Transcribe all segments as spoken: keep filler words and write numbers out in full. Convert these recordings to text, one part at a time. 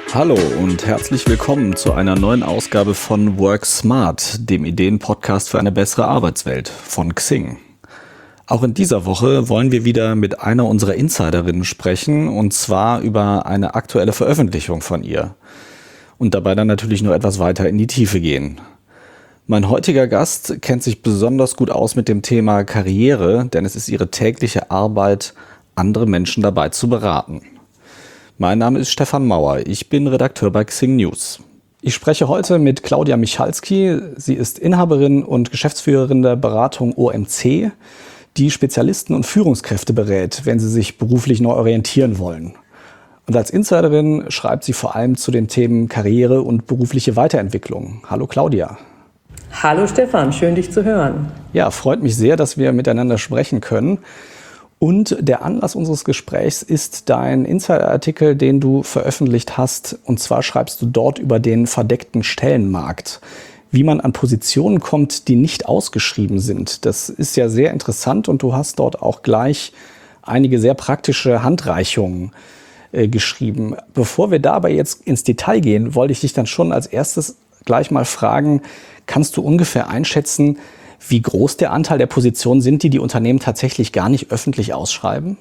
Hallo und herzlich willkommen zu einer neuen Ausgabe von Work Smart, dem Ideen-Podcast für eine bessere Arbeitswelt von Xing. Auch in dieser Woche wollen wir wieder mit einer unserer Insiderinnen sprechen, und zwar über eine aktuelle Veröffentlichung von ihr. Und dabei dann natürlich nur etwas weiter in die Tiefe gehen. Mein heutiger Gast kennt sich besonders gut aus mit dem Thema Karriere, denn es ist ihre tägliche Arbeit, andere Menschen dabei zu beraten. Mein Name ist Stefan Mauer, ich bin Redakteur bei Xing News. Ich spreche heute mit Claudia Michalski. Sie ist Inhaberin und Geschäftsführerin der Beratung O M C, die Spezialisten und Führungskräfte berät, wenn sie sich beruflich neu orientieren wollen. Und als Insiderin schreibt sie vor allem zu den Themen Karriere und berufliche Weiterentwicklung. Hallo Claudia. Hallo Stefan, schön dich zu hören. Ja, freut mich sehr, dass wir miteinander sprechen können. Und der Anlass unseres Gesprächs ist dein Insider-Artikel, den du veröffentlicht hast. Und zwar schreibst du dort über den verdeckten Stellenmarkt, wie man an Positionen kommt, die nicht ausgeschrieben sind. Das ist ja sehr interessant und du hast dort auch gleich einige sehr praktische Handreichungen äh, geschrieben. Bevor wir dabei jetzt ins Detail gehen, wollte ich dich dann schon als erstes gleich mal fragen, kannst du ungefähr einschätzen, wie groß der Anteil der Positionen sind, die die Unternehmen tatsächlich gar nicht öffentlich ausschreiben?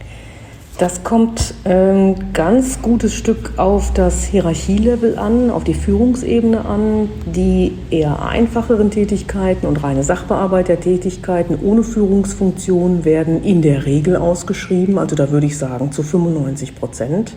Das kommt ein ähm, ganz gutes Stück auf das Hierarchielevel an, auf die Führungsebene an. Die eher einfacheren Tätigkeiten und reine Sachbearbeitertätigkeiten ohne Führungsfunktion werden in der Regel ausgeschrieben. Also da würde ich sagen zu fünfundneunzig Prozent.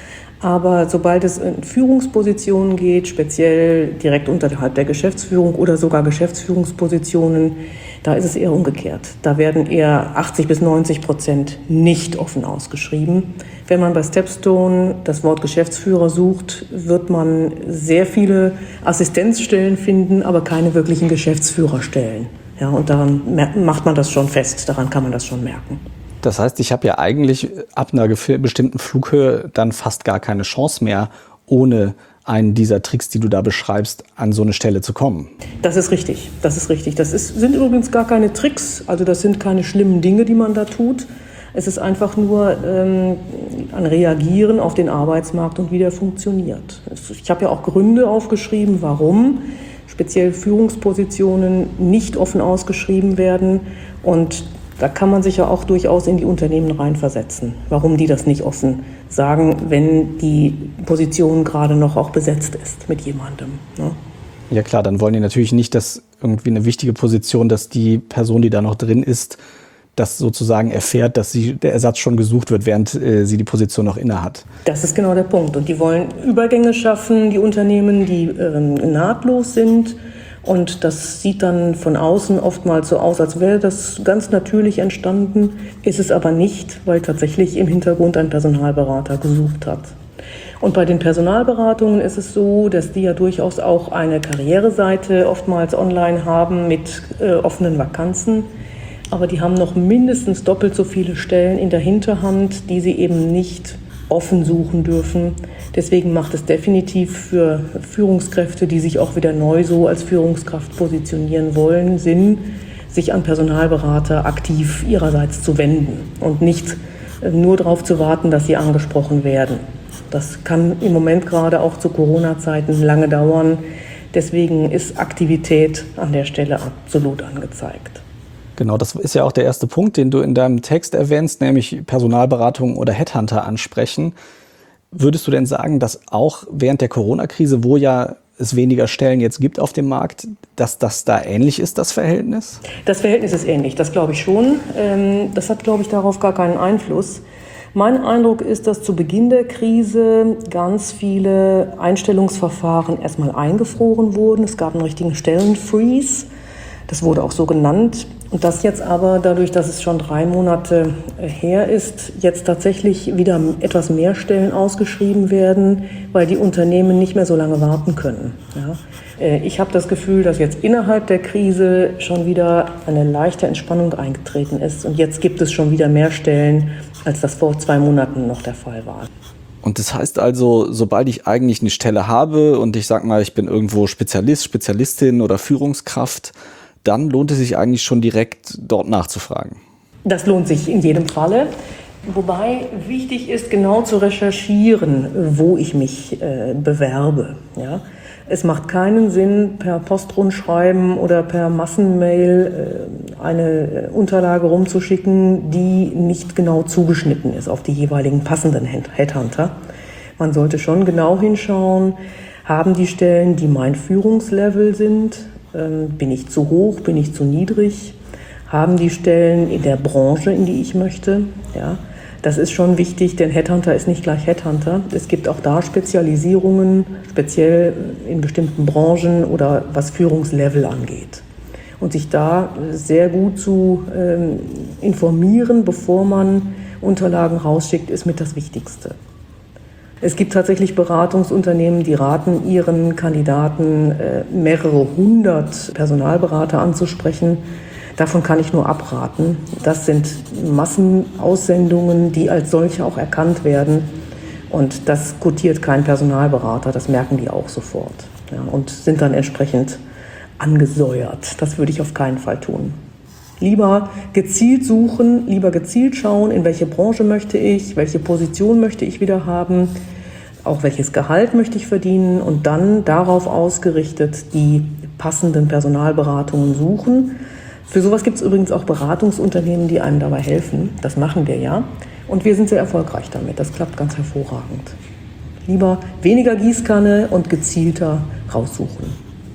Aber sobald es in Führungspositionen geht, speziell direkt unterhalb der Geschäftsführung oder sogar Geschäftsführungspositionen, da ist es eher umgekehrt. Da werden eher achtzig bis neunzig Prozent nicht offen ausgeschrieben. Wenn man bei Stepstone das Wort Geschäftsführer sucht, wird man sehr viele Assistenzstellen finden, aber keine wirklichen Geschäftsführerstellen. Ja, und daran macht man das schon fest, daran kann man das schon merken. Das heißt, ich habe ja eigentlich ab einer bestimmten Flughöhe dann fast gar keine Chance mehr, ohne einen dieser Tricks, die du da beschreibst, an so eine Stelle zu kommen. Das ist richtig, das ist richtig. Das ist, sind übrigens gar keine Tricks, also das sind keine schlimmen Dinge, die man da tut. Es ist einfach nur ähm, ein Reagieren auf den Arbeitsmarkt und wie der funktioniert. Ich habe ja auch Gründe aufgeschrieben, warum speziell Führungspositionen nicht offen ausgeschrieben werden, und da kann man sich ja auch durchaus in die Unternehmen reinversetzen, warum die das nicht offen sagen, wenn die Position gerade noch auch besetzt ist mit jemandem. Ne? Ja klar, dann wollen die natürlich nicht, dass irgendwie eine wichtige Position, dass die Person, die da noch drin ist, das sozusagen erfährt, dass sie, der Ersatz schon gesucht wird, während äh, sie die Position noch innehat. Das ist genau der Punkt. Und die wollen Übergänge schaffen, die Unternehmen, die äh, nahtlos sind. Und das sieht dann von außen oftmals so aus, als wäre das ganz natürlich entstanden, ist es aber nicht, weil tatsächlich im Hintergrund ein Personalberater gesucht hat. Und bei den Personalberatungen ist es so, dass die ja durchaus auch eine Karriereseite oftmals online haben mit äh, offenen Vakanzen. Aber die haben noch mindestens doppelt so viele Stellen in der Hinterhand, die sie eben nicht offen suchen dürfen. Deswegen macht es definitiv für Führungskräfte, die sich auch wieder neu so als Führungskraft positionieren wollen, Sinn, sich an Personalberater aktiv ihrerseits zu wenden und nicht nur darauf zu warten, dass sie angesprochen werden. Das kann im Moment gerade auch zu Corona-Zeiten lange dauern. Deswegen ist Aktivität an der Stelle absolut angezeigt. Genau, das ist ja auch der erste Punkt, den du in deinem Text erwähnst, nämlich Personalberatung oder Headhunter ansprechen. Würdest du denn sagen, dass auch während der Corona-Krise, wo ja es weniger Stellen jetzt gibt auf dem Markt, dass das da ähnlich ist, das Verhältnis? Das Verhältnis ist ähnlich, das glaube ich schon. Das hat, glaube ich, darauf gar keinen Einfluss. Mein Eindruck ist, dass zu Beginn der Krise ganz viele Einstellungsverfahren erstmal eingefroren wurden. Es gab einen richtigen Stellenfreeze. Das wurde auch so genannt. Und das jetzt aber, dadurch, dass es schon drei Monate her ist, jetzt tatsächlich wieder etwas mehr Stellen ausgeschrieben werden, weil die Unternehmen nicht mehr so lange warten können. Ja. Ich habe das Gefühl, dass jetzt innerhalb der Krise schon wieder eine leichte Entspannung eingetreten ist. Und jetzt gibt es schon wieder mehr Stellen, als das vor zwei Monaten noch der Fall war. Und das heißt also, sobald ich eigentlich eine Stelle habe und ich sag mal, ich bin irgendwo Spezialist, Spezialistin oder Führungskraft, dann lohnt es sich eigentlich schon direkt dort nachzufragen. Das lohnt sich in jedem Falle. Wobei wichtig ist, genau zu recherchieren, wo ich mich äh, bewerbe. Ja? Es macht keinen Sinn, per Postrundschreiben oder per Massenmail äh, eine Unterlage rumzuschicken, die nicht genau zugeschnitten ist auf die jeweiligen passenden Headhunter. Man sollte schon genau hinschauen, haben die Stellen, die mein Führungslevel sind, äh, bin ich zu hoch, bin ich zu niedrig, haben die Stellen in der Branche, in die ich möchte, ja. Das ist schon wichtig, denn Headhunter ist nicht gleich Headhunter. Es gibt auch da Spezialisierungen, speziell in bestimmten Branchen oder was Führungslevel angeht. Und sich da sehr gut zu ähm, informieren, bevor man Unterlagen rausschickt, ist mit das Wichtigste. Es gibt tatsächlich Beratungsunternehmen, die raten ihren Kandidaten, äh, mehrere hundert Personalberater anzusprechen. Davon kann ich nur abraten. Das sind Massenaussendungen, die als solche auch erkannt werden. Und das quotiert kein Personalberater, das merken die auch sofort. Ja, und sind dann entsprechend angesäuert. Das würde ich auf keinen Fall tun. Lieber gezielt suchen, lieber gezielt schauen, in welche Branche möchte ich, welche Position möchte ich wieder haben, auch welches Gehalt möchte ich verdienen und dann darauf ausgerichtet die passenden Personalberatungen suchen. Für sowas gibt es übrigens auch Beratungsunternehmen, die einem dabei helfen. Das machen wir ja. Und wir sind sehr erfolgreich damit. Das klappt ganz hervorragend. Lieber weniger Gießkanne und gezielter raussuchen.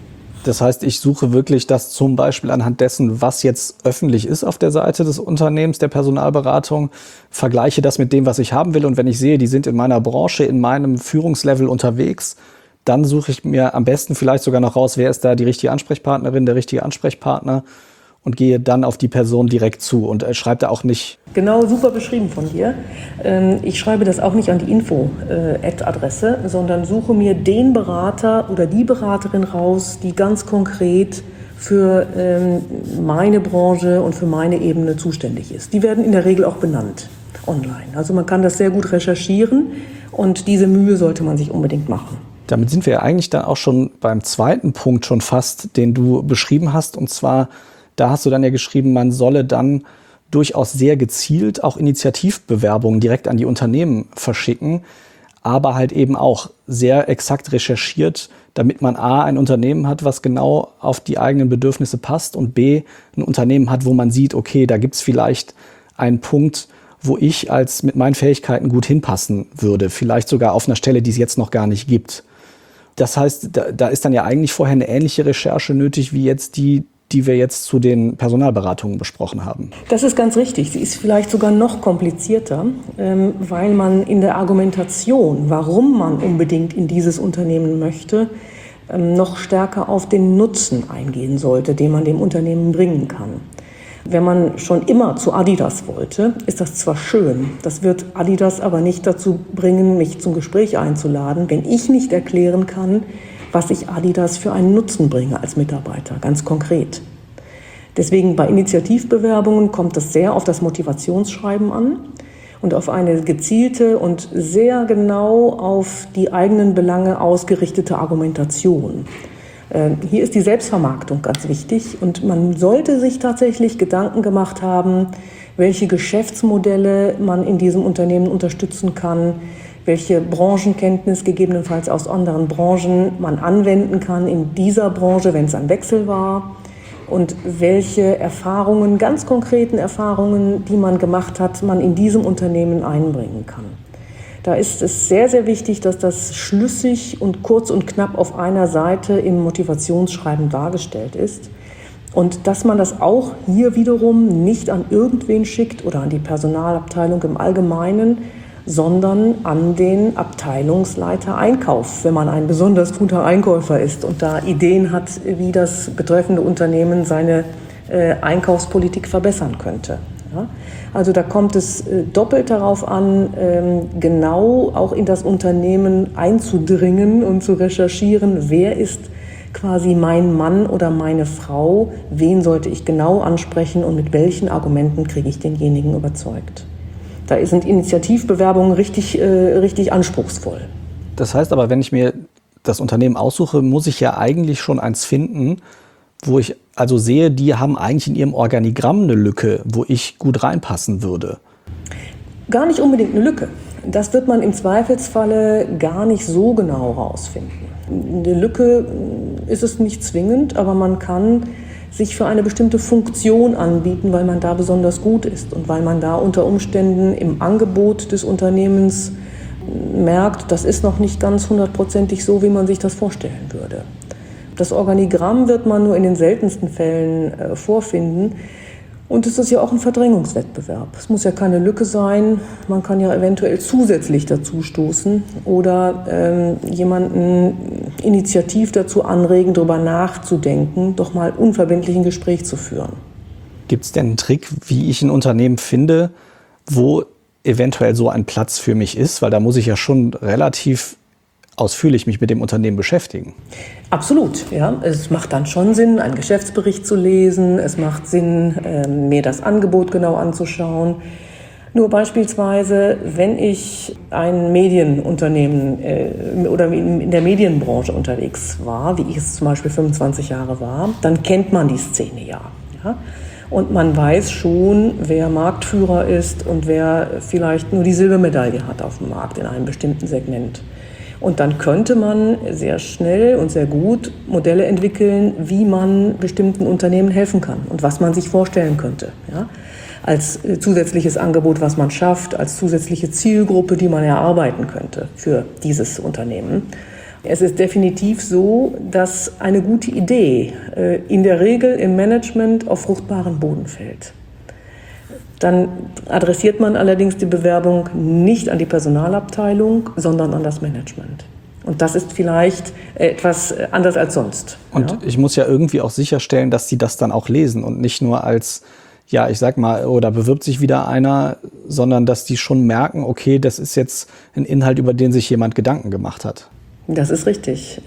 Das heißt, ich suche wirklich das zum Beispiel anhand dessen, was jetzt öffentlich ist auf der Seite des Unternehmens, der Personalberatung, vergleiche das mit dem, was ich haben will. Und wenn ich sehe, die sind in meiner Branche, in meinem Führungslevel unterwegs, dann suche ich mir am besten vielleicht sogar noch raus, wer ist da die richtige Ansprechpartnerin, der richtige Ansprechpartner. Und gehe dann auf die Person direkt zu und äh, schreibe da auch nicht. Genau, super beschrieben von dir. Ähm, ich schreibe das auch nicht an die Info-Ad-Adresse, äh, sondern suche mir den Berater oder die Beraterin raus, die ganz konkret für ähm, meine Branche und für meine Ebene zuständig ist. Die werden in der Regel auch benannt online. Also man kann das sehr gut recherchieren und diese Mühe sollte man sich unbedingt machen. Damit sind wir ja eigentlich dann auch schon beim zweiten Punkt schon fast, den du beschrieben hast, und zwar da hast du dann ja geschrieben, man solle dann durchaus sehr gezielt auch Initiativbewerbungen direkt an die Unternehmen verschicken, aber halt eben auch sehr exakt recherchiert, damit man A, ein Unternehmen hat, was genau auf die eigenen Bedürfnisse passt und B, ein Unternehmen hat, wo man sieht, okay, da gibt's vielleicht einen Punkt, wo ich als mit meinen Fähigkeiten gut hinpassen würde, vielleicht sogar auf einer Stelle, die es jetzt noch gar nicht gibt. Das heißt, da, da ist dann ja eigentlich vorher eine ähnliche Recherche nötig wie jetzt die, die wir jetzt zu den Personalberatungen besprochen haben. Das ist ganz richtig. Sie ist vielleicht sogar noch komplizierter, ähm, weil man in der Argumentation, warum man unbedingt in dieses Unternehmen möchte, ähm, noch stärker auf den Nutzen eingehen sollte, den man dem Unternehmen bringen kann. Wenn man schon immer zu Adidas wollte, ist das zwar schön, das wird Adidas aber nicht dazu bringen, mich zum Gespräch einzuladen, wenn ich nicht erklären kann, was ich Adidas für einen Nutzen bringe als Mitarbeiter, ganz konkret. Deswegen bei Initiativbewerbungen kommt es sehr auf das Motivationsschreiben an und auf eine gezielte und sehr genau auf die eigenen Belange ausgerichtete Argumentation. Äh, hier ist die Selbstvermarktung ganz wichtig und man sollte sich tatsächlich Gedanken gemacht haben, welche Geschäftsmodelle man in diesem Unternehmen unterstützen kann, welche Branchenkenntnis gegebenenfalls aus anderen Branchen man anwenden kann in dieser Branche, wenn es ein Wechsel war, und welche Erfahrungen, ganz konkreten Erfahrungen, die man gemacht hat, man in diesem Unternehmen einbringen kann. Da ist es sehr, sehr wichtig, dass das schlüssig und kurz und knapp auf einer Seite im Motivationsschreiben dargestellt ist und dass man das auch hier wiederum nicht an irgendwen schickt oder an die Personalabteilung im Allgemeinen, sondern an den Abteilungsleiter Einkauf, wenn man ein besonders guter Einkäufer ist und da Ideen hat, wie das betreffende Unternehmen seine äh, Einkaufspolitik verbessern könnte. Ja? Also da kommt es äh, doppelt darauf an, ähm, genau auch in das Unternehmen einzudringen und zu recherchieren, wer ist quasi mein Mann oder meine Frau, wen sollte ich genau ansprechen und mit welchen Argumenten kriege ich denjenigen überzeugt. Da sind Initiativbewerbungen richtig, äh, richtig anspruchsvoll. Das heißt aber, wenn ich mir das Unternehmen aussuche, muss ich ja eigentlich schon eins finden, wo ich also sehe, die haben eigentlich in ihrem Organigramm eine Lücke, wo ich gut reinpassen würde. Gar nicht unbedingt eine Lücke. Das wird man im Zweifelsfalle gar nicht so genau rausfinden. Eine Lücke ist es nicht zwingend, aber man kann sich für eine bestimmte Funktion anbieten, weil man da besonders gut ist und weil man da unter Umständen im Angebot des Unternehmens merkt, das ist noch nicht ganz hundertprozentig so, wie man sich das vorstellen würde. Das Organigramm wird man nur in den seltensten Fällen äh, vorfinden. Und es ist ja auch ein Verdrängungswettbewerb. Es muss ja keine Lücke sein. Man kann ja eventuell zusätzlich dazu stoßen oder ähm, jemanden initiativ dazu anregen, darüber nachzudenken, doch mal unverbindlich ein Gespräch zu führen. Gibt es denn einen Trick, wie ich ein Unternehmen finde, wo eventuell so ein Platz für mich ist? Weil da muss ich ja schon relativ ausführlich mich mit dem Unternehmen beschäftigen. Absolut, ja. Es macht dann schon Sinn, einen Geschäftsbericht zu lesen. Es macht Sinn, mir das Angebot genau anzuschauen. Nur beispielsweise, wenn ich ein Medienunternehmen äh, oder in der Medienbranche unterwegs war, wie ich es zum Beispiel fünfundzwanzig Jahre war, dann kennt man die Szene ja. ja? Und man weiß schon, wer Marktführer ist und wer vielleicht nur die Silbermedaille hat auf dem Markt in einem bestimmten Segment. Und dann könnte man sehr schnell und sehr gut Modelle entwickeln, wie man bestimmten Unternehmen helfen kann und was man sich vorstellen könnte. Ja? Als zusätzliches Angebot, was man schafft, als zusätzliche Zielgruppe, die man erarbeiten könnte für dieses Unternehmen. Es ist definitiv so, dass eine gute Idee äh, in der Regel im Management auf fruchtbaren Boden fällt. Dann adressiert man allerdings die Bewerbung nicht an die Personalabteilung, sondern an das Management. Und das ist vielleicht etwas anders als sonst. Und ja? ich muss ja irgendwie auch sicherstellen, dass die das dann auch lesen und nicht nur als, ja, ich sag mal, oder bewirbt sich wieder einer, sondern dass die schon merken, okay, das ist jetzt ein Inhalt, über den sich jemand Gedanken gemacht hat. Das ist richtig.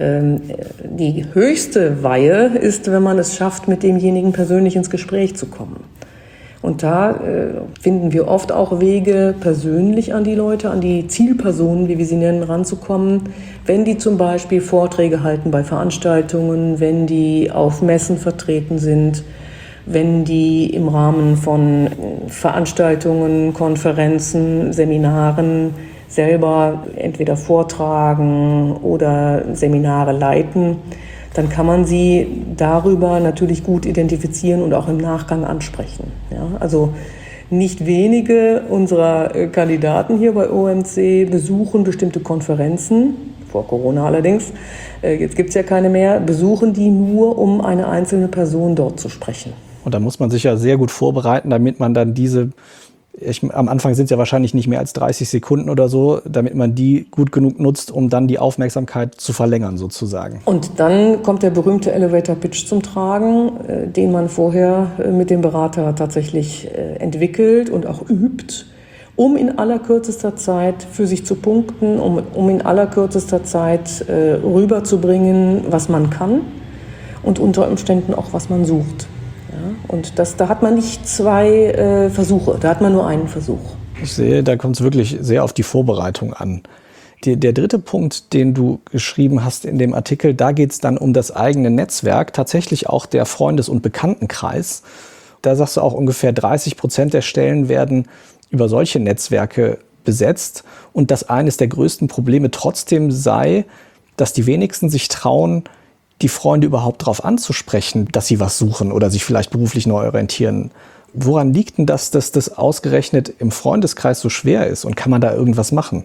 Die höchste Weihe ist, wenn man es schafft, mit demjenigen persönlich ins Gespräch zu kommen. Und da äh, finden wir oft auch Wege, persönlich an die Leute, an die Zielpersonen, wie wir sie nennen, ranzukommen. Wenn die zum Beispiel Vorträge halten bei Veranstaltungen, wenn die auf Messen vertreten sind, wenn die im Rahmen von Veranstaltungen, Konferenzen, Seminaren selber entweder vortragen oder Seminare leiten, dann kann man sie darüber natürlich gut identifizieren und auch im Nachgang ansprechen. Ja, also nicht wenige unserer Kandidaten hier bei O M C besuchen bestimmte Konferenzen, vor Corona allerdings, jetzt gibt es ja keine mehr, besuchen die nur, um eine einzelne Person dort zu sprechen. Und da muss man sich ja sehr gut vorbereiten, damit man dann diese, ich, am Anfang sind es ja wahrscheinlich nicht mehr als dreißig Sekunden oder so, damit man die gut genug nutzt, um dann die Aufmerksamkeit zu verlängern sozusagen. Und dann kommt der berühmte Elevator Pitch zum Tragen, äh, den man vorher äh, mit dem Berater tatsächlich äh, entwickelt und auch übt, um in allerkürzester Zeit für sich zu punkten, um, um in allerkürzester Zeit äh, rüberzubringen, was man kann und unter Umständen auch, was man sucht. Ja, und das, da hat man nicht zwei äh, Versuche, da hat man nur einen Versuch. Ich sehe, da kommt es wirklich sehr auf die Vorbereitung an. Die, der dritte Punkt, den du geschrieben hast in dem Artikel, da geht es dann um das eigene Netzwerk, tatsächlich auch der Freundes- und Bekanntenkreis. Da sagst du auch, ungefähr dreißig Prozent der Stellen werden über solche Netzwerke besetzt. Und dass eines der größten Probleme trotzdem sei, dass die wenigsten sich trauen, die Freunde überhaupt darauf anzusprechen, dass sie was suchen oder sich vielleicht beruflich neu orientieren. Woran liegt denn das, dass das ausgerechnet im Freundeskreis so schwer ist? Und kann man da irgendwas machen?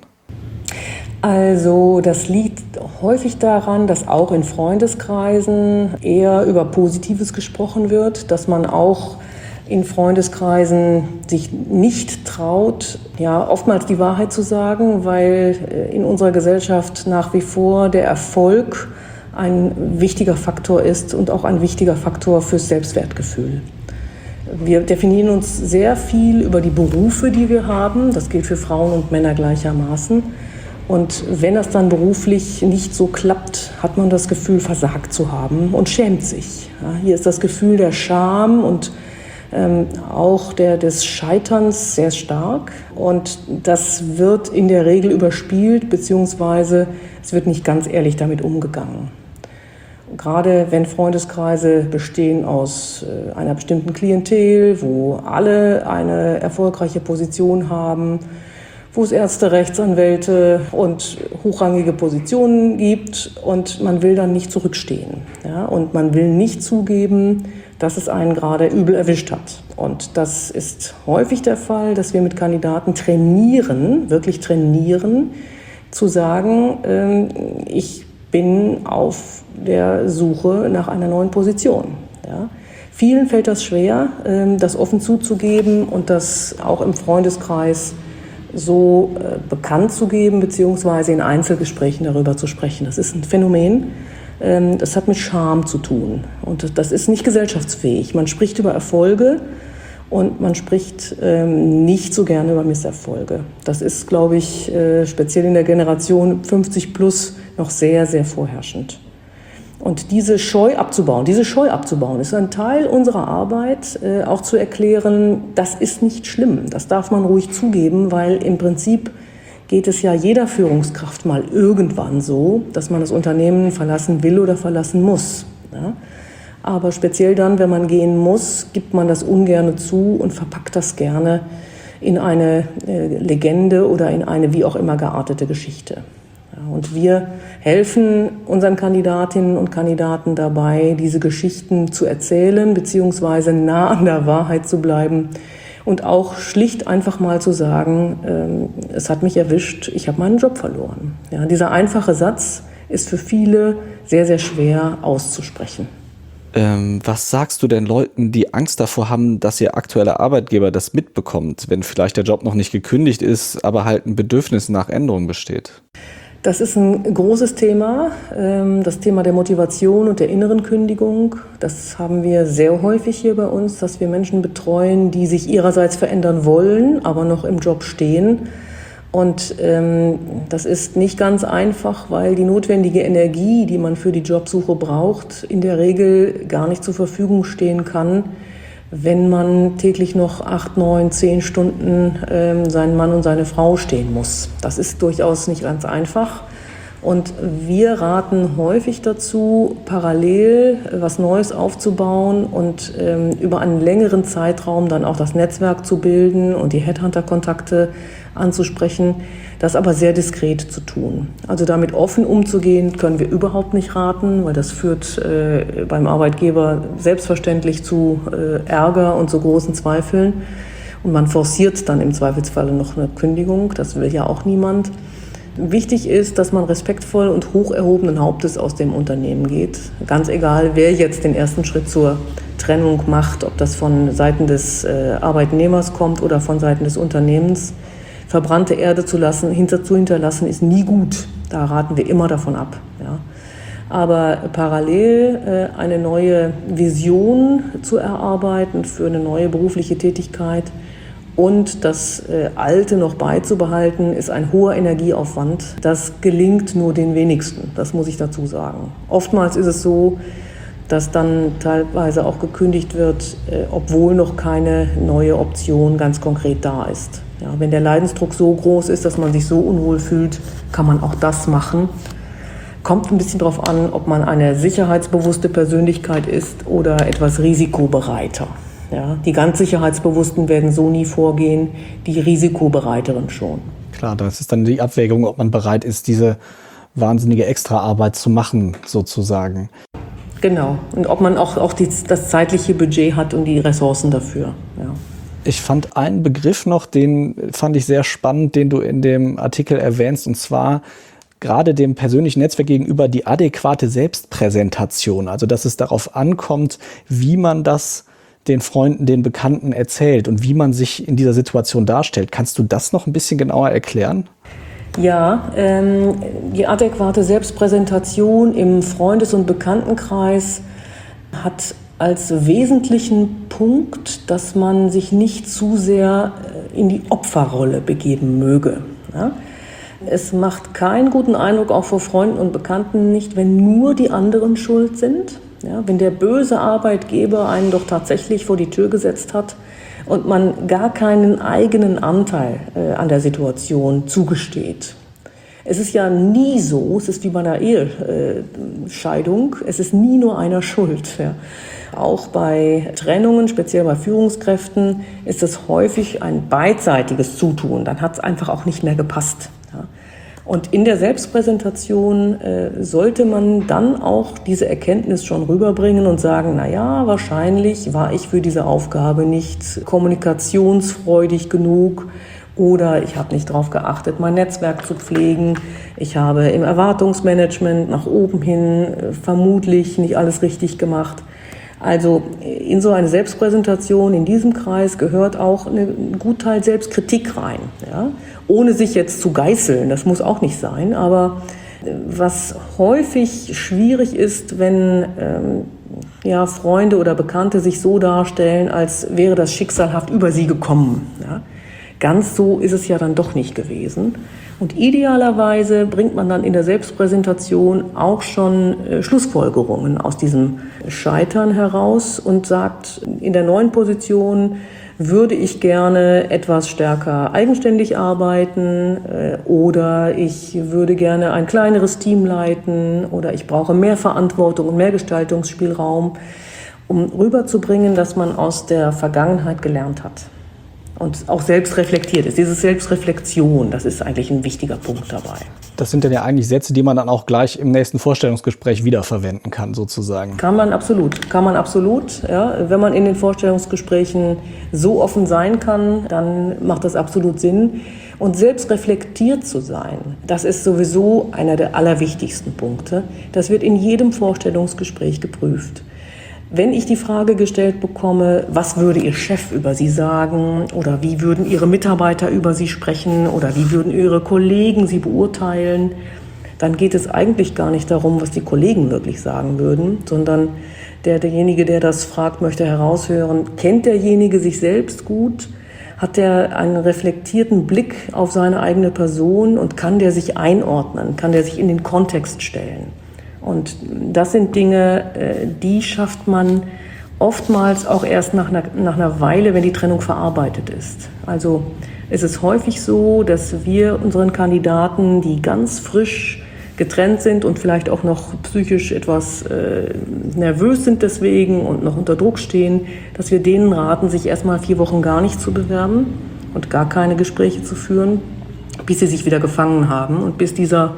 Also das liegt häufig daran, dass auch in Freundeskreisen eher über Positives gesprochen wird, dass man auch in Freundeskreisen sich nicht traut, ja, oftmals die Wahrheit zu sagen, weil in unserer Gesellschaft nach wie vor der Erfolg ein wichtiger Faktor ist und auch ein wichtiger Faktor fürs Selbstwertgefühl. Wir definieren uns sehr viel über die Berufe, die wir haben. Das gilt für Frauen und Männer gleichermaßen. Und wenn das dann beruflich nicht so klappt, hat man das Gefühl, versagt zu haben und schämt sich. Ja, hier ist das Gefühl der Scham und ähm, auch der, des Scheiterns sehr stark. Und das wird in der Regel überspielt, beziehungsweise es wird nicht ganz ehrlich damit umgegangen. gerade wenn Freundeskreise bestehen aus einer bestimmten Klientel, wo alle eine erfolgreiche Position haben, wo es Ärzte, Rechtsanwälte und hochrangige Positionen gibt und man will dann nicht zurückstehen. Ja? Und man will nicht zugeben, dass es einen gerade übel erwischt hat. Und das ist häufig der Fall, dass wir mit Kandidaten trainieren, wirklich trainieren, zu sagen, äh, ich bin auf der Suche nach einer neuen Position. Ja? Vielen fällt das schwer, äh, das offen zuzugeben und das auch im Freundeskreis so äh, bekannt zu geben, beziehungsweise in Einzelgesprächen darüber zu sprechen. Das ist ein Phänomen, ähm, das hat mit Scham zu tun und das ist nicht gesellschaftsfähig. Man spricht über Erfolge und man spricht ähm, nicht so gerne über Misserfolge. Das ist, glaube ich, äh, speziell in der Generation fünfzig plus noch sehr, sehr vorherrschend. Und diese Scheu abzubauen, diese Scheu abzubauen, ist ein Teil unserer Arbeit, äh, auch zu erklären, das ist nicht schlimm, das darf man ruhig zugeben, weil im Prinzip geht es ja jeder Führungskraft mal irgendwann so, dass man das Unternehmen verlassen will oder verlassen muss. Ja? Aber speziell dann, wenn man gehen muss, gibt man das ungerne zu und verpackt das gerne in eine äh, Legende oder in eine wie auch immer geartete Geschichte. Und wir helfen unseren Kandidatinnen und Kandidaten dabei, diese Geschichten zu erzählen, beziehungsweise nah an der Wahrheit zu bleiben und auch schlicht einfach mal zu sagen, äh, es hat mich erwischt, ich habe meinen Job verloren. Ja, dieser einfache Satz ist für viele sehr, sehr schwer auszusprechen. Ähm, was sagst du denn Leuten, die Angst davor haben, dass ihr aktueller Arbeitgeber das mitbekommt, wenn vielleicht der Job noch nicht gekündigt ist, aber halt ein Bedürfnis nach Änderung besteht? Das ist ein großes Thema, das Thema der Motivation und der inneren Kündigung. Das haben wir sehr häufig hier bei uns, dass wir Menschen betreuen, die sich ihrerseits verändern wollen, aber noch im Job stehen. Und ähm, das ist nicht ganz einfach, weil die notwendige Energie, die man für die Jobsuche braucht, in der Regel gar nicht zur Verfügung stehen kann, wenn man täglich noch acht, neun, zehn Stunden ähm, seinen Mann und seine Frau stehen muss. Das ist durchaus nicht ganz einfach. Und wir raten häufig dazu, parallel was Neues aufzubauen und ähm, über einen längeren Zeitraum dann auch das Netzwerk zu bilden und die Headhunter-Kontakte anzusprechen, das aber sehr diskret zu tun. Also damit offen umzugehen, können wir überhaupt nicht raten, weil das führt äh, beim Arbeitgeber selbstverständlich zu äh, Ärger und zu großen Zweifeln. Und man forciert dann im Zweifelsfalle noch eine Kündigung, das will ja auch niemand. Wichtig ist, dass man respektvoll und hoch erhobenen Hauptes aus dem Unternehmen geht. Ganz egal, wer jetzt den ersten Schritt zur Trennung macht, ob das von Seiten des äh, Arbeitnehmers kommt oder von Seiten des Unternehmens. Verbrannte Erde zu lassen, hinter, zu hinterlassen, ist nie gut. Da raten wir immer davon ab. Ja. Aber parallel äh, eine neue Vision zu erarbeiten für eine neue berufliche Tätigkeit und das äh, Alte noch beizubehalten, ist ein hoher Energieaufwand. Das gelingt nur den wenigsten, das muss ich dazu sagen. Oftmals ist es so, dass dann teilweise auch gekündigt wird, äh, obwohl noch keine neue Option ganz konkret da ist. Ja, wenn der Leidensdruck so groß ist, dass man sich so unwohl fühlt, kann man auch das machen. Kommt ein bisschen darauf an, ob man eine sicherheitsbewusste Persönlichkeit ist oder etwas risikobereiter. Ja, die ganz Sicherheitsbewussten werden so nie vorgehen, die Risikobereiteren schon. Klar, das ist dann die Abwägung, ob man bereit ist, diese wahnsinnige Extraarbeit zu machen, sozusagen. Genau, und ob man auch, auch die, das zeitliche Budget hat und die Ressourcen dafür. Ja. Ich fand einen Begriff noch, den fand ich sehr spannend, den du in dem Artikel erwähnst, und zwar gerade dem persönlichen Netzwerk gegenüber die adäquate Selbstpräsentation. Also, dass es darauf ankommt, wie man das den Freunden, den Bekannten erzählt und wie man sich in dieser Situation darstellt. Kannst du das noch ein bisschen genauer erklären? Ja, ähm, die adäquate Selbstpräsentation im Freundes- und Bekanntenkreis hat als wesentlichen Punkt, dass man sich nicht zu sehr in die Opferrolle begeben möge. Ja? Es macht keinen guten Eindruck, auch vor Freunden und Bekannten nicht, wenn nur die anderen schuld sind. Ja? Wenn der böse Arbeitgeber einen doch tatsächlich vor die Tür gesetzt hat und man gar keinen eigenen Anteil äh, an der Situation zugesteht. Es ist ja nie so, es ist wie bei einer Ehescheidung, es ist nie nur einer schuld. Ja. Auch bei Trennungen, speziell bei Führungskräften, ist es häufig ein beidseitiges Zutun. Dann hat es einfach auch nicht mehr gepasst. Ja. Und in der Selbstpräsentation äh, sollte man dann auch diese Erkenntnis schon rüberbringen und sagen, na ja, wahrscheinlich war ich für diese Aufgabe nicht kommunikationsfreudig genug oder ich habe nicht darauf geachtet, mein Netzwerk zu pflegen. Ich habe im Erwartungsmanagement nach oben hin äh, vermutlich nicht alles richtig gemacht. Also in so eine Selbstpräsentation in diesem Kreis gehört auch ein Gutteil Selbstkritik rein, ja? Ohne sich jetzt zu geißeln, das muss auch nicht sein, aber was häufig schwierig ist, wenn ähm, ja, Freunde oder Bekannte sich so darstellen, als wäre das schicksalhaft über sie gekommen. Ja? Ganz so ist es ja dann doch nicht gewesen. Und idealerweise bringt man dann in der Selbstpräsentation auch schon äh, Schlussfolgerungen aus diesem Scheitern heraus und sagt, in der neuen Position würde ich gerne etwas stärker eigenständig arbeiten äh, oder ich würde gerne ein kleineres Team leiten oder ich brauche mehr Verantwortung und mehr Gestaltungsspielraum, um rüberzubringen, dass man aus der Vergangenheit gelernt hat. Und auch selbst reflektiert ist. Diese Selbstreflexion, das ist eigentlich ein wichtiger Punkt dabei. Das sind dann ja eigentlich Sätze, die man dann auch gleich im nächsten Vorstellungsgespräch wiederverwenden kann, sozusagen. Kann man absolut, kann man absolut. Ja. Wenn man in den Vorstellungsgesprächen so offen sein kann, dann macht das absolut Sinn. Und selbst reflektiert zu sein, das ist sowieso einer der allerwichtigsten Punkte. Das wird in jedem Vorstellungsgespräch geprüft. Wenn ich die Frage gestellt bekomme, was würde Ihr Chef über Sie sagen oder wie würden Ihre Mitarbeiter über Sie sprechen oder wie würden Ihre Kollegen Sie beurteilen, dann geht es eigentlich gar nicht darum, was die Kollegen wirklich sagen würden, sondern der, derjenige, der das fragt, möchte heraushören, kennt derjenige sich selbst gut, hat er einen reflektierten Blick auf seine eigene Person und kann der sich einordnen, kann der sich in den Kontext stellen. Und das sind Dinge, die schafft man oftmals auch erst nach einer, nach einer Weile, wenn die Trennung verarbeitet ist. Also es ist häufig so, dass wir unseren Kandidaten, die ganz frisch getrennt sind und vielleicht auch noch psychisch etwas äh, nervös sind deswegen und noch unter Druck stehen, dass wir denen raten, sich erstmal vier Wochen gar nicht zu bewerben und gar keine Gespräche zu führen, bis sie sich wieder gefangen haben und bis dieser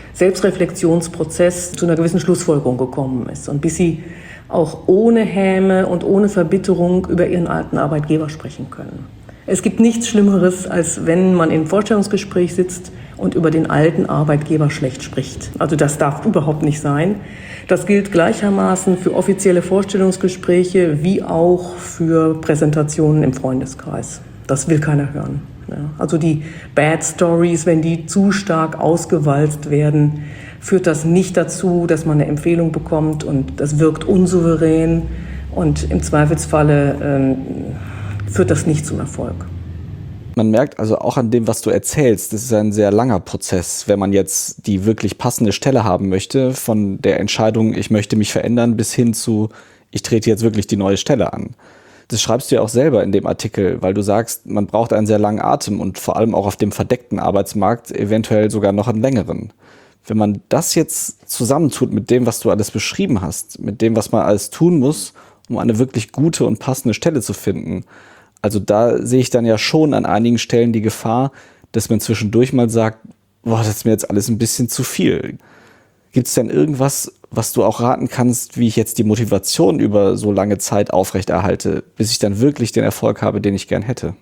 Selbstreflexionsprozess zu einer gewissen Schlussfolgerung gekommen ist und bis sie auch ohne Häme und ohne Verbitterung über ihren alten Arbeitgeber sprechen können. Es gibt nichts Schlimmeres, als wenn man im Vorstellungsgespräch sitzt und über den alten Arbeitgeber schlecht spricht. Also das darf überhaupt nicht sein. Das gilt gleichermaßen für offizielle Vorstellungsgespräche wie auch für Präsentationen im Freundeskreis. Das will keiner hören. Ja, also die Bad Stories, wenn die zu stark ausgewalzt werden, führt das nicht dazu, dass man eine Empfehlung bekommt und das wirkt unsouverän und im Zweifelsfalle ähm, führt das nicht zum Erfolg. Man merkt also auch an dem, was du erzählst, das ist ein sehr langer Prozess, wenn man jetzt die wirklich passende Stelle haben möchte, von der Entscheidung, ich möchte mich verändern, bis hin zu, ich trete jetzt wirklich die neue Stelle an. Das schreibst du ja auch selber in dem Artikel, weil du sagst, man braucht einen sehr langen Atem und vor allem auch auf dem verdeckten Arbeitsmarkt eventuell sogar noch einen längeren. Wenn man das jetzt zusammentut mit dem, was du alles beschrieben hast, mit dem, was man alles tun muss, um eine wirklich gute und passende Stelle zu finden, also da sehe ich dann ja schon an einigen Stellen die Gefahr, dass man zwischendurch mal sagt, boah, das ist mir jetzt alles ein bisschen zu viel. Gibt es denn irgendwas, was du auch raten kannst, wie ich jetzt die Motivation über so lange Zeit aufrechterhalte, bis ich dann wirklich den Erfolg habe, den ich gern hätte?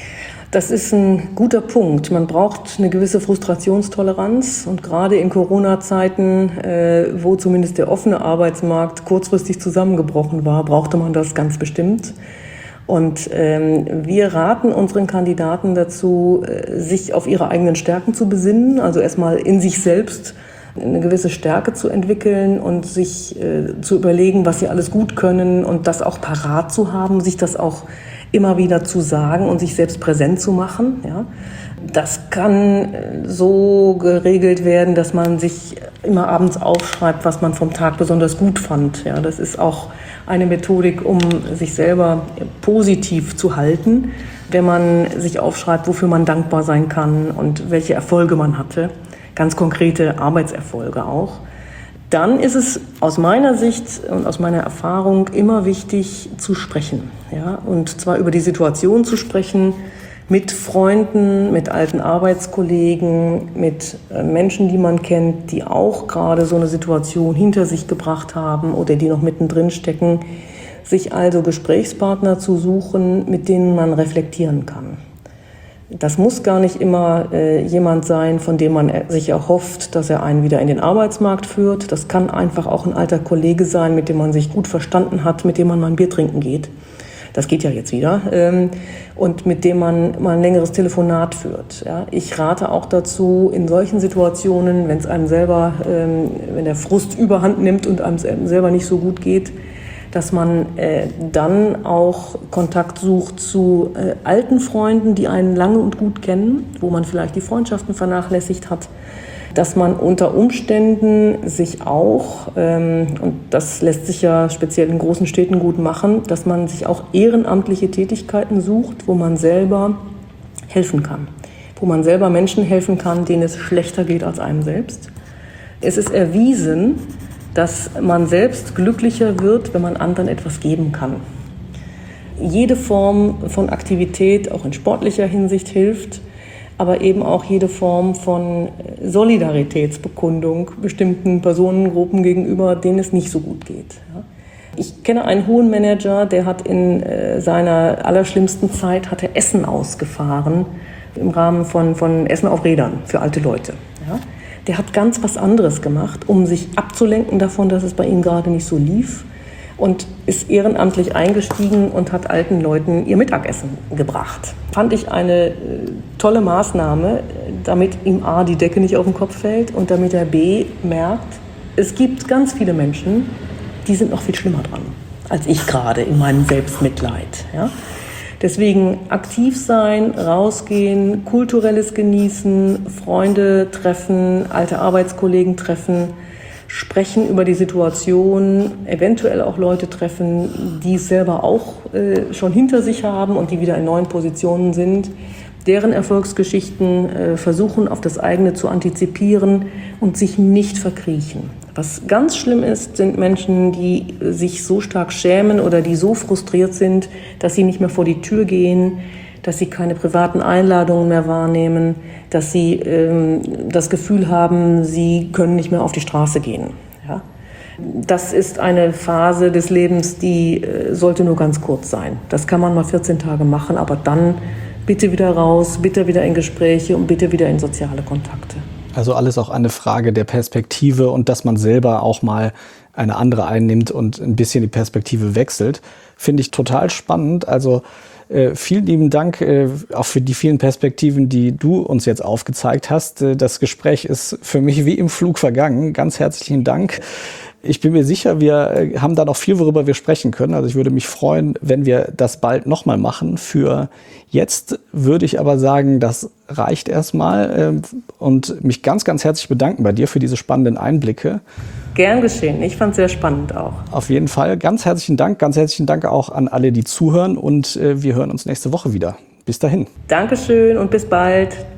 Das ist ein guter Punkt. Man braucht eine gewisse Frustrationstoleranz und gerade in Corona-Zeiten, äh, wo zumindest der offene Arbeitsmarkt kurzfristig zusammengebrochen war, brauchte man das ganz bestimmt. Und ähm, wir raten unseren Kandidaten dazu, äh, sich auf ihre eigenen Stärken zu besinnen, also erstmal in sich selbst eine gewisse Stärke zu entwickeln und sich äh, zu überlegen, was sie alles gut können und das auch parat zu haben, sich das auch immer wieder zu sagen und sich selbst präsent zu machen. Ja. Das kann so geregelt werden, dass man sich immer abends aufschreibt, was man vom Tag besonders gut fand. Ja, das ist auch eine Methodik, um sich selber positiv zu halten, wenn man sich aufschreibt, wofür man dankbar sein kann und welche Erfolge man hatte. ganz konkrete Arbeitserfolge auch. Dann ist es aus meiner Sicht und aus meiner Erfahrung immer wichtig zu sprechen. Ja? Und zwar über die Situation zu sprechen, mit Freunden, mit alten Arbeitskollegen, mit Menschen, die man kennt, die auch gerade so eine Situation hinter sich gebracht haben oder die noch mittendrin stecken, sich also Gesprächspartner zu suchen, mit denen man reflektieren kann. Das muss gar nicht immer äh, jemand sein, von dem man sich erhofft, dass er einen wieder in den Arbeitsmarkt führt. Das kann einfach auch ein alter Kollege sein, mit dem man sich gut verstanden hat, mit dem man mal ein Bier trinken geht. Das geht ja jetzt wieder. Ähm, und mit dem man mal ein längeres Telefonat führt. Ja. Ich rate auch dazu, in solchen Situationen, wenn es einem selber, ähm, wenn der Frust überhand nimmt und einem selber nicht so gut geht, dass man äh, dann auch Kontakt sucht zu äh, alten Freunden, die einen lange und gut kennen, wo man vielleicht die Freundschaften vernachlässigt hat, dass man unter Umständen sich auch, ähm, und das lässt sich ja speziell in großen Städten gut machen, dass man sich auch ehrenamtliche Tätigkeiten sucht, wo man selber helfen kann, wo man selber Menschen helfen kann, denen es schlechter geht als einem selbst. Es ist erwiesen, dass man selbst glücklicher wird, wenn man anderen etwas geben kann. Jede Form von Aktivität, auch in sportlicher Hinsicht, hilft, aber eben auch jede Form von Solidaritätsbekundung bestimmten Personengruppen gegenüber, denen es nicht so gut geht. Ich kenne einen hohen Manager, der hat in seiner allerschlimmsten Zeit hat er Essen ausgefahren im Rahmen von, von Essen auf Rädern für alte Leute. Ja? Der hat ganz was anderes gemacht, um sich abzulenken davon, dass es bei ihm gerade nicht so lief, und ist ehrenamtlich eingestiegen und hat alten Leuten ihr Mittagessen gebracht. Fand ich eine äh, tolle Maßnahme, damit ihm A, die Decke nicht auf den Kopf fällt und damit er B, merkt, es gibt ganz viele Menschen, die sind noch viel schlimmer dran als ich gerade in meinem Selbstmitleid. Ja? Deswegen aktiv sein, rausgehen, kulturelles genießen, Freunde treffen, alte Arbeitskollegen treffen, sprechen über die Situation, eventuell auch Leute treffen, die es selber auch äh, schon hinter sich haben und die wieder in neuen Positionen sind, deren Erfolgsgeschichten äh, versuchen, auf das eigene zu antizipieren und sich nicht verkriechen. Was ganz schlimm ist, sind Menschen, die sich so stark schämen oder die so frustriert sind, dass sie nicht mehr vor die Tür gehen, dass sie keine privaten Einladungen mehr wahrnehmen, dass sie ähm, das Gefühl haben, sie können nicht mehr auf die Straße gehen. Ja? Das ist eine Phase des Lebens, die äh, sollte nur ganz kurz sein. Das kann man mal vierzehn Tage machen, aber dann bitte wieder raus, bitte wieder in Gespräche und bitte wieder in soziale Kontakte. Also alles auch eine Frage der Perspektive und dass man selber auch mal eine andere einnimmt und ein bisschen die Perspektive wechselt. Finde ich total spannend. Also Äh, vielen lieben Dank äh, auch für die vielen Perspektiven, die du uns jetzt aufgezeigt hast. Äh, das Gespräch ist für mich wie im Flug vergangen. Ganz herzlichen Dank. Ich bin mir sicher, wir äh, haben da noch viel, worüber wir sprechen können. Also ich würde mich freuen, wenn wir das bald nochmal machen. Für jetzt würde ich aber sagen, das reicht erstmal äh, und mich ganz, ganz herzlich bedanken bei dir für diese spannenden Einblicke. Gern geschehen. Ich fand es sehr spannend auch. Auf jeden Fall. Ganz herzlichen Dank. Ganz herzlichen Dank auch an alle, die zuhören. Und äh, wir hören uns nächste Woche wieder. Bis dahin. Dankeschön und bis bald.